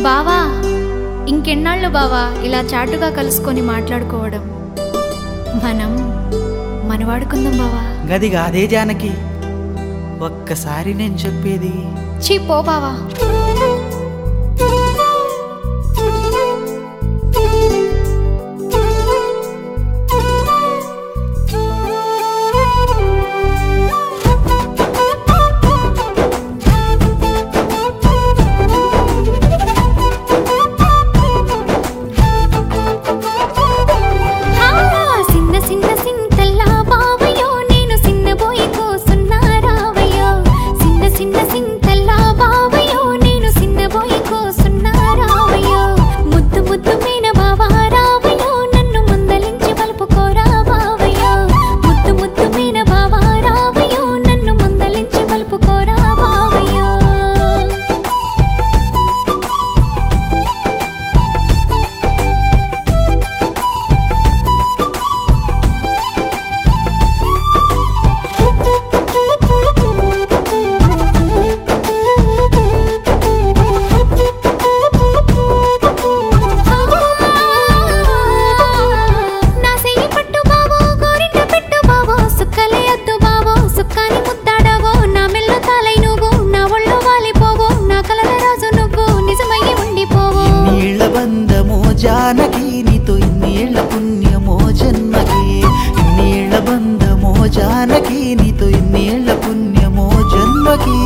బావా, ఇంకెన్నాళ్ళు బావా ఇలా చాటుగా కలుసుకొని మాట్లాడుకోవడం? మనం మనవాడుకుందాం బావా. గది కాదే జానకి, ఒక్కసారి నేను చెప్పేది. చీ పో బావా. జానకి నీతో ఇన్నేళ్ల పుణ్యమో జన్మకి, ఇన్నేళ్ల బంధమో జానకి నీతో ఇన్నేళ్ల పుణ్యమో జన్మకి.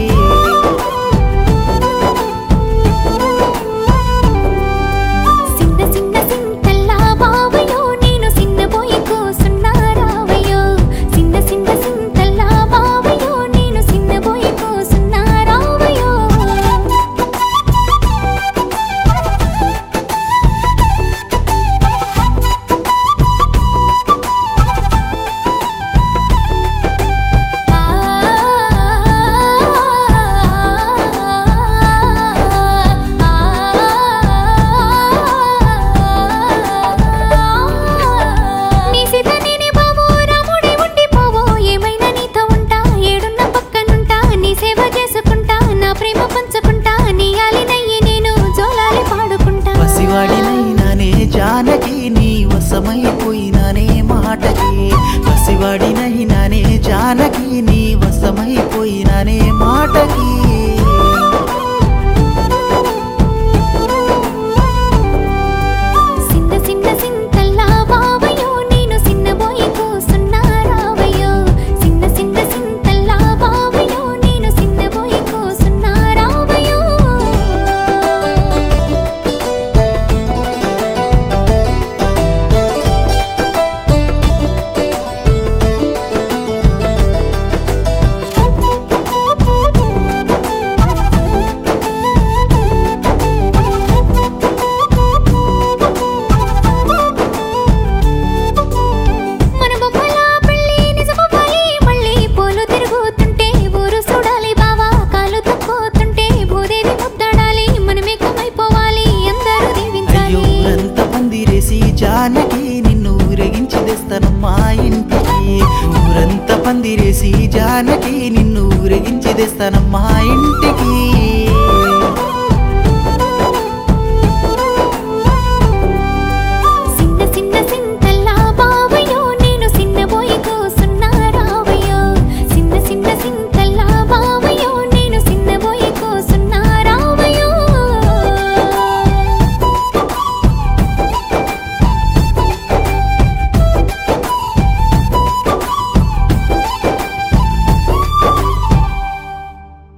జానకి నీ వశమైపోయినానే మాటకి, పసివాడినైనానే జానకి నీ వశమైపోయినానే మాటకి. జానకి నిన్ను ఊరేగించి తెస్తానమ్మా ఇంటికి, ఊరంతా పందిరేసి జానకి నిన్ను ఊరేగించి తెస్తానమ్మా ఇంటికి.